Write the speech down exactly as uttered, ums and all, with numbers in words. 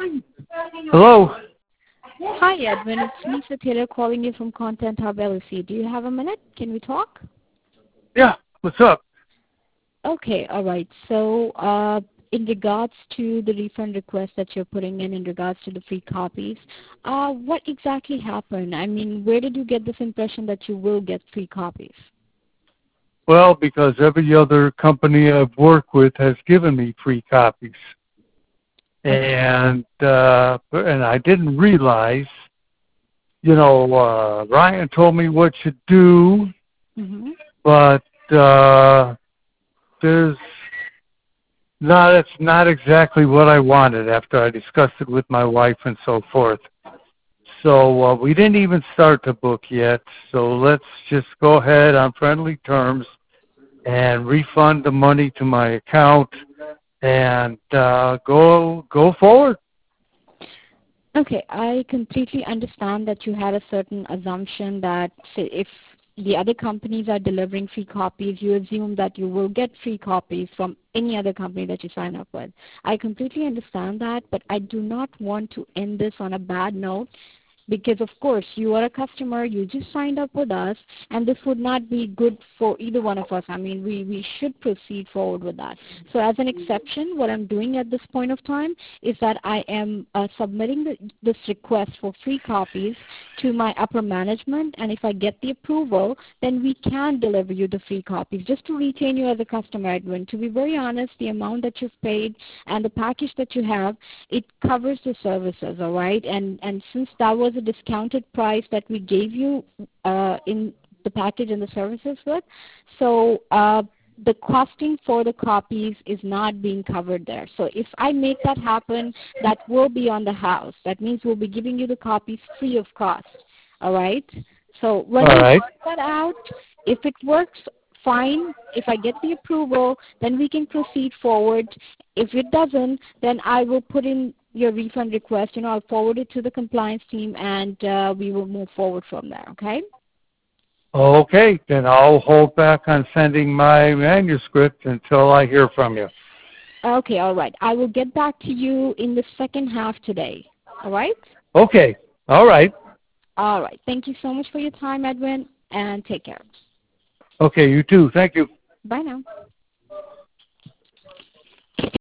Hello? Hi, Edwin. It's Lisa Taylor calling you from Content Hub L L C. Do you have a minute? Can we talk? Yeah, what's up? Okay, all right. So uh, in regards to the refund request that you're putting in in regards to the free copies, uh, what exactly happened? I mean, where did you get this impression that you will get free copies? Well, because every other company I've worked with has given me free copies. Okay. And uh, and I didn't realize, you know, uh, Ryan told me what to do, Mm-hmm. but uh, there's not, it's not exactly what I wanted after I discussed it with my wife and so forth. So uh, we didn't even start the book yet, so let's just go ahead on friendly terms and refund the money to my account and uh, go go forward. Okay, I completely understand that you had a certain assumption that say, if the other companies are delivering free copies, you assume that you will get free copies from any other company that you sign up with. I completely understand that, but I do not want to end this on a bad note because, of course, you are a customer, you just signed up with us, and this would not be good for either one of us. I mean, we, we should proceed forward with that. So as an exception, what I'm doing at this point of time is that I am uh, submitting the, this request for free copies to my upper management, and if I get the approval, then we can deliver you the free copies just to retain you as a customer, Edwin. To be very honest, the amount that you've paid and the package that you have, it covers the services, all right? And, and since that was a discounted price that we gave you uh, in the package and the services with, so uh, the costing for the copies is not being covered there. So if I make that happen, that will be on the house. That means we'll be giving you the copies free of cost. All right? So when All we right. work that out, if it works, fine. If I get the approval, then we can proceed forward. If it doesn't, then I will put in your refund request. You know, I'll forward it to the compliance team, and uh, we will move forward from there, okay? Okay, then I'll hold back on sending my manuscript until I hear from you. Okay, all right. I will get back to you in the second half today. All right? Okay. All right. All right. Thank you so much for your time, Edwin, and take care. Okay, you too. Thank you. Bye now.